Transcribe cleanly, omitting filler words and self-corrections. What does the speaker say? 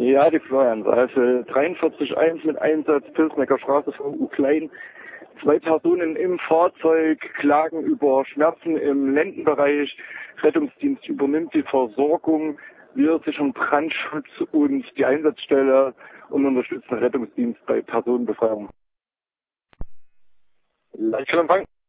Ja, die Florian Seifel, 43.1 mit Einsatz Pilsnecker Straße VU Klein. 2 Personen im Fahrzeug klagen über Schmerzen im Lendenbereich. Rettungsdienst übernimmt die Versorgung. Wir sichern Brandschutz und die Einsatzstelle und unterstützen den Rettungsdienst bei Personenbefreiung. Leichtempfang.